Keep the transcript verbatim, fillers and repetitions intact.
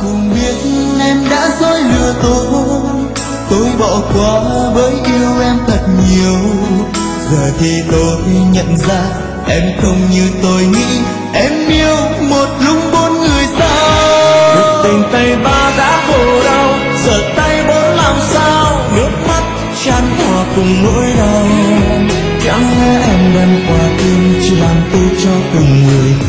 Không biết em đã dối lừa tôi, tôi bỏ qua bởi yêu em thật nhiều. Giờ thì tôi nhận ra em không như tôi nghĩ, em yêu một lúc bốn người sao. Một tình tay ba đã khổ đau, giờ tay bốn làm sao. Nước mắt chan hòa cùng nỗi đau. Chẳng lẽ em đem qua tim chỉ làm tôi cho từng người.